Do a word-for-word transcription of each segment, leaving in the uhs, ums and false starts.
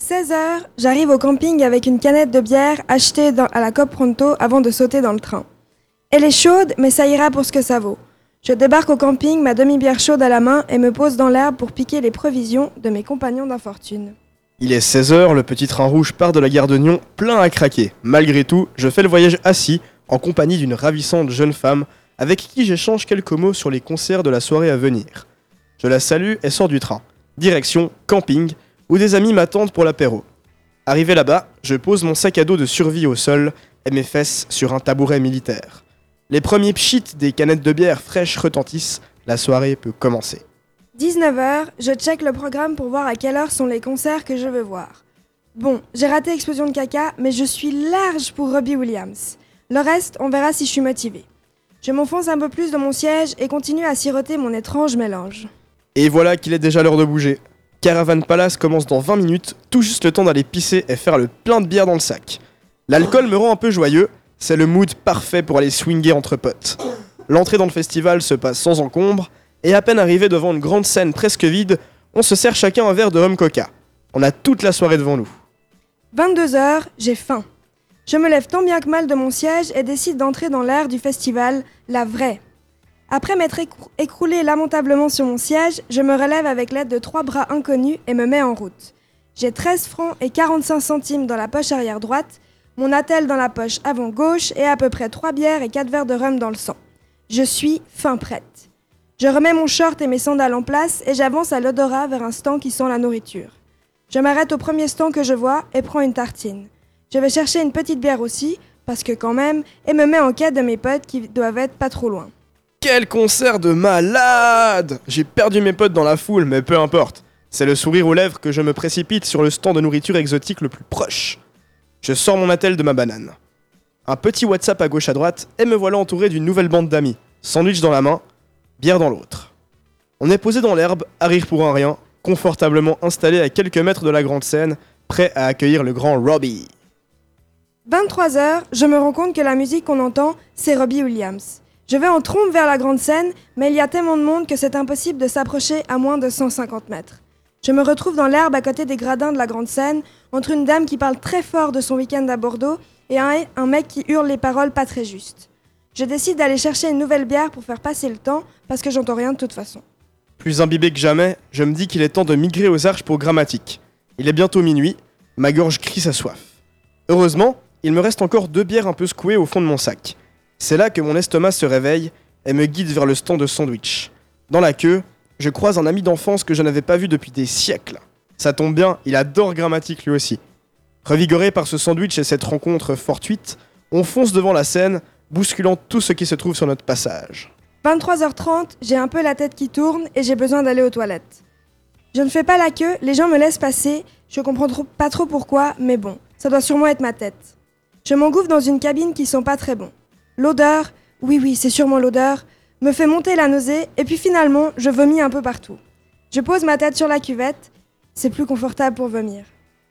seize heures, j'arrive au camping avec une canette de bière achetée dans- à la Coop Pronto avant de sauter dans le train. Elle est chaude, mais ça ira pour ce que ça vaut. Je débarque au camping, ma demi-bière chaude à la main et me pose dans l'herbe pour piquer les provisions de mes compagnons d'infortune. Il est seize heures, le petit train rouge part de la gare de Nyon, plein à craquer. Malgré tout, je fais le voyage assis, en compagnie d'une ravissante jeune femme, avec qui j'échange quelques mots sur les concerts de la soirée à venir. Je la salue et sors du train. Direction camping, où des amis m'attendent pour l'apéro. Arrivé là-bas, je pose mon sac à dos de survie au sol et mes fesses sur un tabouret militaire. Les premiers pchits des canettes de bière fraîches retentissent, la soirée peut commencer. dix-neuf heures, je check le programme pour voir à quelle heure sont les concerts que je veux voir. Bon, j'ai raté Explosion de caca, mais je suis large pour Robbie Williams. Le reste, on verra si je suis motivée. Je m'enfonce un peu plus dans mon siège et continue à siroter mon étrange mélange. Et voilà qu'il est déjà l'heure de bouger. Caravan Palace commence dans vingt minutes, tout juste le temps d'aller pisser et faire le plein de bière dans le sac. L'alcool me rend un peu joyeux, c'est le mood parfait pour aller swinger entre potes. L'entrée dans le festival se passe sans encombre, et à peine arrivé devant une grande scène presque vide, on se sert chacun un verre de rhum coca. On a toute la soirée devant nous. vingt-deux heures, j'ai faim. Je me lève tant bien que mal de mon siège et décide d'entrer dans l'air du festival, la vraie. Après m'être écrou- écroulé lamentablement sur mon siège, je me relève avec l'aide de trois bras inconnus et me mets en route. J'ai treize francs et quarante-cinq centimes dans la poche arrière droite, mon attel dans la poche avant gauche et à peu près trois bières et quatre verres de rhum dans le sang. Je suis fin prête. Je remets mon short et mes sandales en place et j'avance à l'odorat vers un stand qui sent la nourriture. Je m'arrête au premier stand que je vois et prends une tartine. Je vais chercher une petite bière aussi, parce que quand même, et me mets en quête de mes potes qui doivent être pas trop loin. Quel concert de malade! J'ai perdu mes potes dans la foule, mais peu importe. C'est le sourire aux lèvres que je me précipite sur le stand de nourriture exotique le plus proche. Je sors mon attel de ma banane. Un petit WhatsApp à gauche à droite, et me voilà entouré d'une nouvelle bande d'amis. Sandwich dans la main, bière dans l'autre. On est posé dans l'herbe, à rire pour un rien, confortablement installé à quelques mètres de la grande scène, prêt à accueillir le grand Robbie. vingt-trois heures, je me rends compte que la musique qu'on entend, c'est Robbie Williams. Je vais en trompe vers la grande scène, mais il y a tellement de monde que c'est impossible de s'approcher à moins de cent cinquante mètres. Je me retrouve dans l'herbe à côté des gradins de la grande scène, entre une dame qui parle très fort de son week-end à Bordeaux et un, un mec qui hurle les paroles pas très justes. Je décide d'aller chercher une nouvelle bière pour faire passer le temps, parce que j'entends rien de toute façon. Plus imbibé que jamais, je me dis qu'il est temps de migrer aux arches pour grammatique. Il est bientôt minuit, ma gorge crie sa soif. Heureusement, il me reste encore deux bières un peu secouées au fond de mon sac. C'est là que mon estomac se réveille et me guide vers le stand de sandwich. Dans la queue, je croise un ami d'enfance que je n'avais pas vu depuis des siècles. Ça tombe bien, il adore grammatique lui aussi. Revigoré par ce sandwich et cette rencontre fortuite, on fonce devant la scène, bousculant tout ce qui se trouve sur notre passage. vingt-trois heures trente, j'ai un peu la tête qui tourne et j'ai besoin d'aller aux toilettes. Je ne fais pas la queue, les gens me laissent passer, je comprends trop- pas trop pourquoi, mais bon, ça doit sûrement être ma tête. Je m'engouffre dans une cabine qui sent pas très bon. L'odeur, oui oui, c'est sûrement l'odeur, me fait monter la nausée et puis finalement, je vomis un peu partout. Je pose ma tête sur la cuvette, c'est plus confortable pour vomir.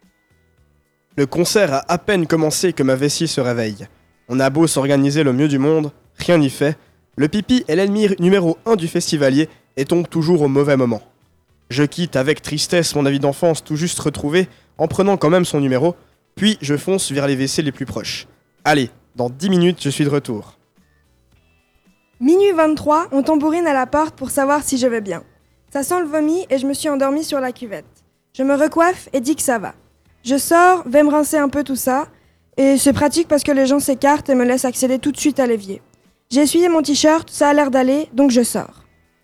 Le concert a à peine commencé que ma vessie se réveille. On a beau s'organiser le mieux du monde, rien n'y fait. Le pipi est l'ennemi numéro un du festivalier et tombe toujours au mauvais moment. Je quitte avec tristesse mon ami d'enfance tout juste retrouvé, en prenant quand même son numéro, puis je fonce vers les W C les plus proches. Allez, dans dix minutes, je suis de retour. Minuit vingt-trois, on tambourine à la porte pour savoir si je vais bien. Ça sent le vomi et je me suis endormie sur la cuvette. Je me recoiffe et dis que ça va. Je sors, vais me rincer un peu tout ça, et c'est pratique parce que les gens s'écartent et me laissent accéder tout de suite à l'évier. J'ai essuyé mon t-shirt, ça a l'air d'aller, donc je sors.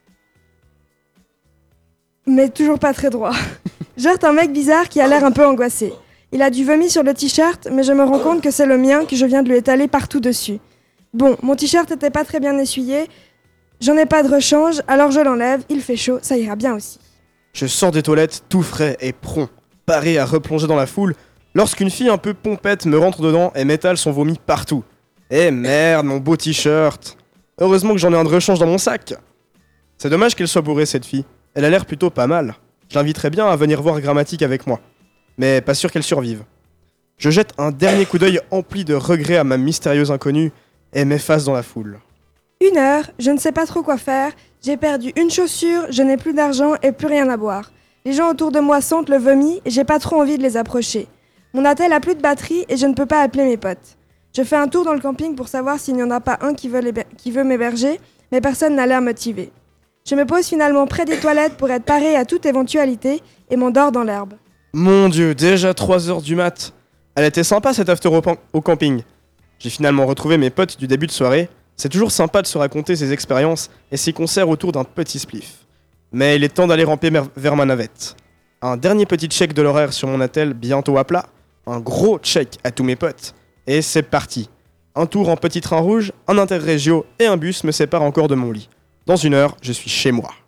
Mais toujours pas très droit. J'heurte un mec bizarre qui a l'air un peu angoissé. Il a du vomi sur le t-shirt, mais je me rends compte que c'est le mien, que je viens de lui étaler partout dessus. Bon, mon t-shirt était pas très bien essuyé, j'en ai pas de rechange, alors je l'enlève, il fait chaud, ça ira bien aussi. Je sors des toilettes tout frais et prompt, paré à replonger dans la foule, lorsqu'une fille un peu pompette me rentre dedans et m'étale son vomi partout. Eh merde, mon beau t-shirt! Heureusement que j'en ai un de rechange dans mon sac! C'est dommage qu'elle soit bourrée cette fille, elle a l'air plutôt pas mal. Je l'inviterais bien à venir voir grammatique avec moi. Mais pas sûr qu'elle survive. Je jette un dernier coup d'œil empli de regrets à ma mystérieuse inconnue et m'efface dans la foule. Une heure, je ne sais pas trop quoi faire, j'ai perdu une chaussure, je n'ai plus d'argent et plus rien à boire. Les gens autour de moi sentent le vomi et j'ai pas trop envie de les approcher. Mon attel a plus de batterie et je ne peux pas appeler mes potes. Je fais un tour dans le camping pour savoir s'il n'y en a pas un qui veut, l'héber- qui veut m'héberger, mais personne n'a l'air motivé. Je me pose finalement près des toilettes pour être paré à toute éventualité et m'endors dans l'herbe. Mon Dieu, déjà trois heures du mat. Elle était sympa cette after au, pan- au camping. J'ai finalement retrouvé mes potes du début de soirée. C'est toujours sympa de se raconter ses expériences et ses concerts autour d'un petit spliff. Mais il est temps d'aller ramper mer- vers ma navette. Un dernier petit check de l'horaire sur mon attel bientôt à plat. Un gros check à tous mes potes. Et c'est parti. Un tour en petit train rouge, un interrégio et un bus me séparent encore de mon lit. Dans une heure, je suis chez moi.